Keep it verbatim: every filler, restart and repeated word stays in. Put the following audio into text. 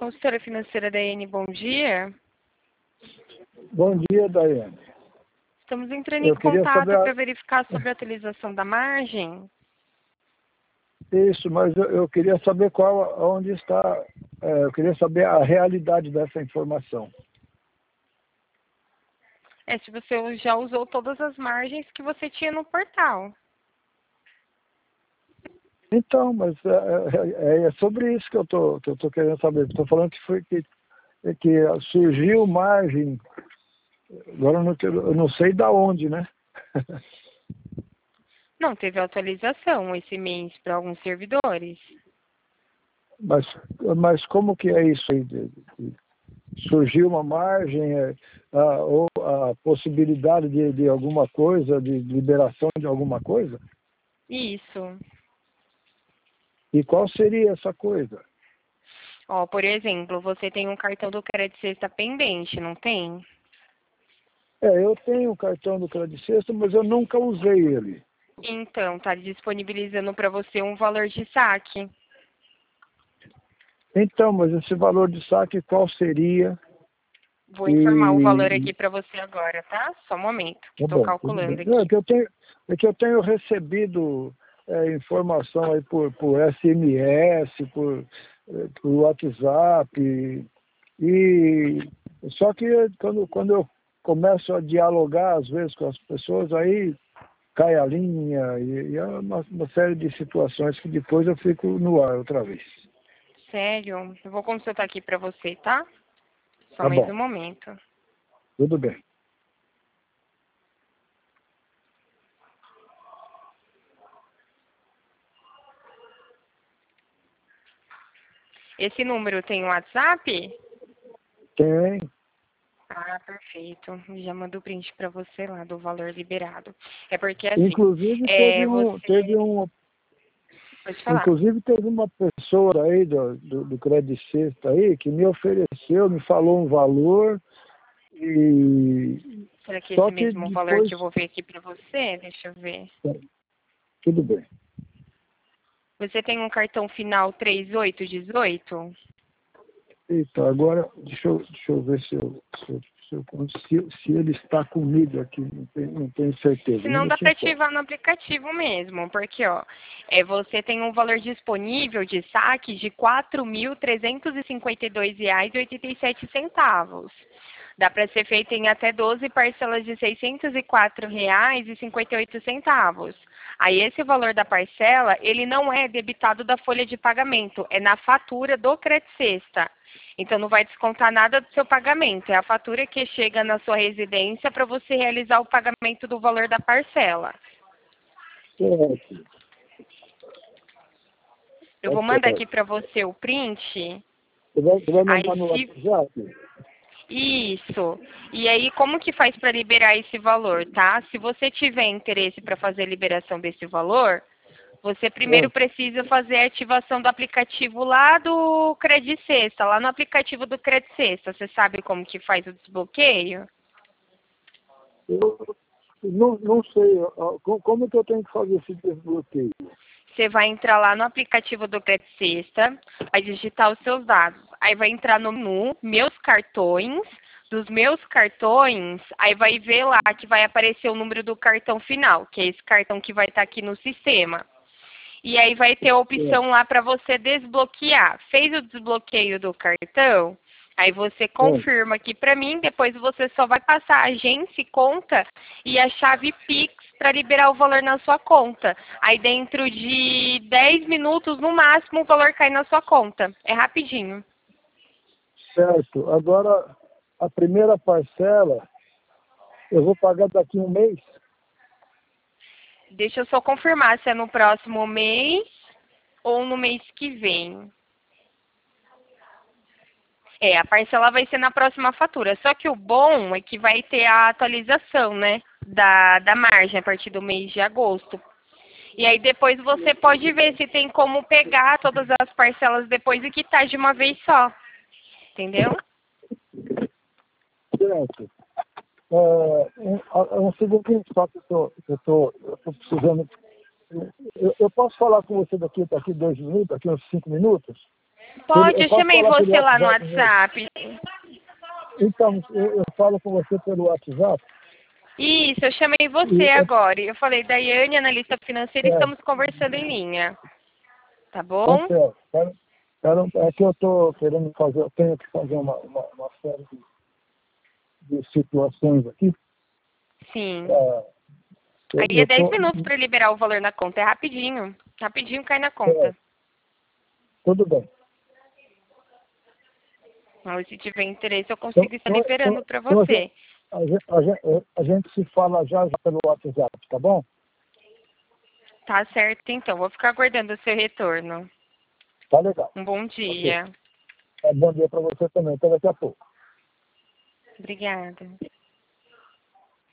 consultora financeira da Daiane, bom dia. Bom dia, Daiane. Estamos entrando Eu em queria contato saber a- para verificar sobre a atualização da margem. Isso, mas eu, eu queria saber qual, onde está, é, eu queria saber a realidade dessa informação. É se você já usou todas as margens que você tinha no portal. Então, mas é, é- é sobre isso que eu tô, que eu tô querendo saber. Estou falando que foi que, que surgiu margem, agora eu não, quero- eu não sei da onde, né? Não teve atualização esse mês para alguns servidores. Mas, mas como que é isso aí? de- de- Surgiu uma margem, é, a, ou a possibilidade de, de alguma coisa, de liberação de alguma coisa? Isso. E qual seria essa coisa? Ó, por exemplo, você tem um cartão do Crédito Sexta pendente, não tem? É, eu tenho o cartão do Crédito Sexta, mas eu nunca usei ele. Então, tá disponibilizando para você um valor de saque. Então, mas esse valor de saque qual seria? Vou informar o valor E aqui para você agora, tá? Só um momento, que tá estou bom, tudo bem. calculando Não, é aqui. que eu tenho, é que eu tenho recebido é, informação aí por, por S M S, por, é, por WhatsApp, e, e só que quando, quando eu começo a dialogar às vezes com as pessoas, aí cai a linha, e, e é uma, uma série de situações que depois eu fico no ar outra vez. Sério? Eu vou consultar aqui para você, tá? Só Tá mais bom, um momento. tudo bem. Esse número tem um WhatsApp? Tem. Ah, perfeito. Já mando o print para você lá do valor liberado. É porque assim, Inclusive é, teve um, você... teve um, Pode falar. inclusive teve uma pessoa aí do, do, do Crédito Sexta aí que me ofereceu, me falou um valor e Será que só esse que mesmo valor depois que eu vou ver aqui para você? Deixa eu ver. tudo bem. Você tem um cartão final três oito um oito? Eita, agora deixa eu, deixa eu ver se eu, se, eu, se, eu, se, se ele está comigo aqui, não tenho, não tenho certeza. Se Um não, dá para minutinho só. ativar no aplicativo mesmo, porque ó, é, você tem um valor disponível de saque de quatro mil trezentos e cinquenta e dois reais e oitenta e sete centavos. Dá para ser feito em até doze parcelas de seiscentos e quatro reais e cinquenta e oito centavos. Aí esse valor da parcela, ele não é debitado da folha de pagamento, é na fatura do Crédito Sexta. Então não vai descontar nada do seu pagamento, é a fatura que chega na sua residência para você realizar o pagamento do valor da parcela. Certo, Eu tá vou mandar aqui certo. para você o print. Você vai, você vai Aí mandar no se WhatsApp? Isso. E aí, como que faz para liberar esse valor, tá? Se você tiver interesse para fazer a liberação desse valor, você primeiro É. precisa fazer a ativação do aplicativo lá do Crédito Sexta, lá no aplicativo do Crédito Sexta. Você sabe como que faz o desbloqueio? Eu não, não sei, ó, co- como que eu tenho que fazer esse desbloqueio? Você vai entrar lá no aplicativo do Crédito Sexta, vai digitar os seus dados. Aí vai entrar no menu, meus cartões, dos meus cartões, aí vai ver lá que vai aparecer o número do cartão final, que é esse cartão que vai estar aqui no sistema. E aí vai ter a É. opção lá para você desbloquear. Fez o desbloqueio do cartão, aí você É. confirma aqui para mim, depois você só vai passar a agência e conta e a chave Pix para liberar o valor na sua conta. Aí dentro de dez minutos, no máximo, o valor cai na sua conta. É rapidinho. Certo. Agora, a primeira parcela, eu vou pagar daqui a um mês? Deixa eu só confirmar se é no próximo mês ou no mês que vem. É, a parcela vai ser na próxima fatura. Só que o bom é que vai ter a atualização, né? Da, da margem a partir do mês de agosto. E aí depois você pode ver se tem como pegar todas as parcelas depois e quitar de uma vez só. Entendeu? Certo. É, um, a- um segundo só que eu tô, eu tô, eu tô precisando. Eu, eu posso falar com você daqui, daqui dois minutos, daqui uns cinco minutos? Pode, Eu eu posso chamei falar pelo você lá no WhatsApp mesmo? WhatsApp. Então, eu, eu falo com você pelo WhatsApp. Isso, eu chamei E, você é, agora. Eu falei, Daiane, analista financeira, é, estamos conversando em linha. Tá tá bom? certo. Era, era, é que eu estou querendo fazer, eu tenho que fazer uma, uma, uma série de, de situações aqui. Sim. É, eu, Aí é eu dez tô, minutos para liberar o valor na conta. É rapidinho. Rapidinho cai na é, conta. tudo bem. Mas se tiver interesse, eu Então, consigo estar então, liberando então, para então a, gente, você. a, gente, a, gente, a gente se fala já, já pelo WhatsApp, tá bom? Tá certo, então. Vou ficar aguardando o seu retorno. Tá legal. Um bom Ok. dia. É, bom dia para você também. Até daqui a pouco. Obrigada.